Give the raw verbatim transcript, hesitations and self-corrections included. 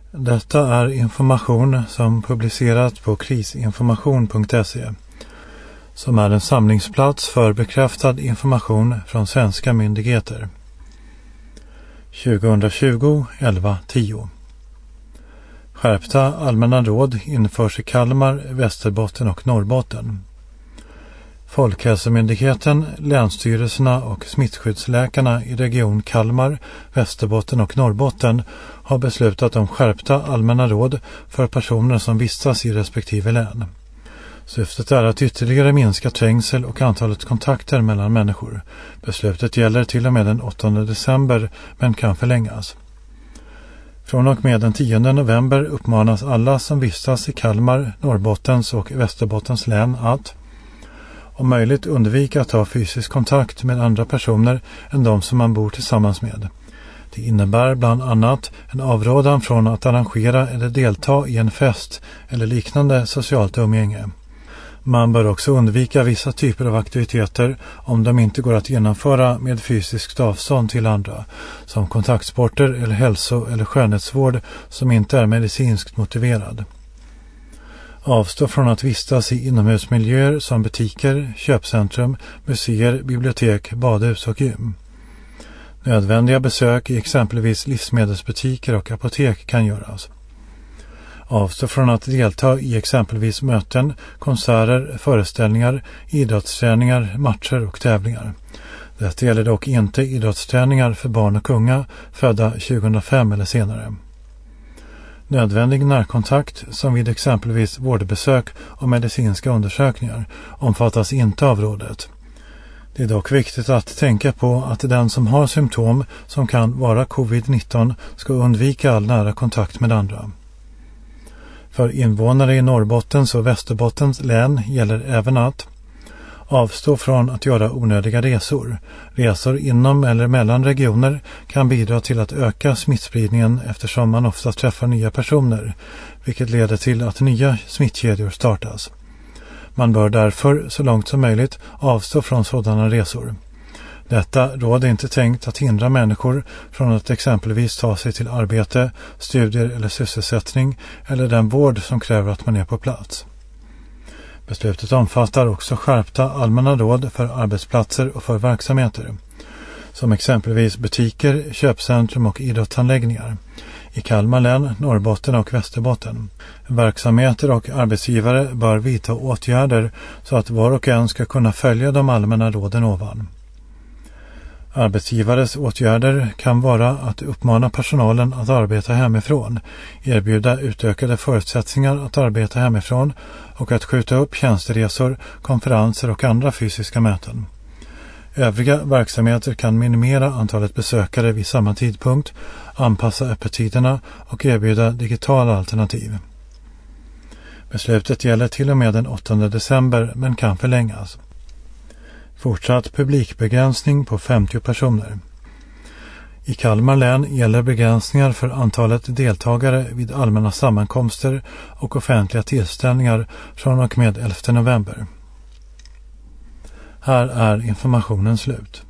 Detta är information som publicerats på krisinformation punkt se, som är en samlingsplats för bekräftad information från svenska myndigheter. tjugohundratjugo elva tio. Skärpta allmänna råd införs i Kalmar, Västerbotten och Norrbotten. Folkhälsomyndigheten, länsstyrelserna och smittskyddsläkarna i region Kalmar, Västerbotten och Norrbotten har beslutat om skärpta allmänna råd för personer som vistas i respektive län. Syftet är att ytterligare minska trängsel och antalet kontakter mellan människor. Beslutet gäller till och med den åttonde december men kan förlängas. Från och med den tionde november uppmanas alla som vistas i Kalmar, Norrbottens och Västerbottens län att om möjligt undvika att ha fysisk kontakt med andra personer än de som man bor tillsammans med. Det innebär bland annat en avrådan från att arrangera eller delta i en fest eller liknande socialt umgänge. Man bör också undvika vissa typer av aktiviteter om de inte går att genomföra med fysiskt avstånd till andra, som kontaktsporter eller hälso- eller skönhetsvård som inte är medicinskt motiverad. Avstå från att vistas i inomhusmiljöer som butiker, köpcentrum, museer, bibliotek, badhus och gym. Nödvändiga besök i exempelvis livsmedelsbutiker och apotek kan göras. Avstå från att delta i exempelvis möten, konserter, föreställningar, idrottsträningar, matcher och tävlingar. Detta gäller dock inte idrottsträningar för barn och unga födda tjugohundrafem eller senare. Nödvändig närkontakt, som vid exempelvis vårdbesök och medicinska undersökningar, omfattas inte av rådet. Det är dock viktigt att tänka på att den som har symptom som kan vara covid nitton ska undvika all nära kontakt med andra. För invånare i Norrbottens och Västerbottens län gäller även att avstå från att göra onödiga resor. Resor inom eller mellan regioner kan bidra till att öka smittspridningen eftersom man ofta träffar nya personer, vilket leder till att nya smittkedjor startas. Man bör därför så långt som möjligt avstå från sådana resor. Detta råd är inte tänkt att hindra människor från att exempelvis ta sig till arbete, studier eller sysselsättning eller den vård som kräver att man är på plats. Beslutet omfattar också skärpta allmänna råd för arbetsplatser och för verksamheter, som exempelvis butiker, köpcentrum och idrottsanläggningar i Kalmar län, Norrbotten och Västerbotten. Verksamheter och arbetsgivare bör vidta åtgärder så att var och en ska kunna följa de allmänna råden ovan. Arbetsgivares åtgärder kan vara att uppmana personalen att arbeta hemifrån, erbjuda utökade förutsättningar att arbeta hemifrån och att skjuta upp tjänsteresor, konferenser och andra fysiska möten. Övriga verksamheter kan minimera antalet besökare vid samma tidpunkt, anpassa öppettiderna och erbjuda digitala alternativ. Beslutet gäller till och med den åttonde december men kan förlängas. Fortsatt publikbegränsning på femtio personer. I Kalmar län gäller begränsningar för antalet deltagare vid allmänna sammankomster och offentliga tillställningar från och med elfte november. Här är informationen slut.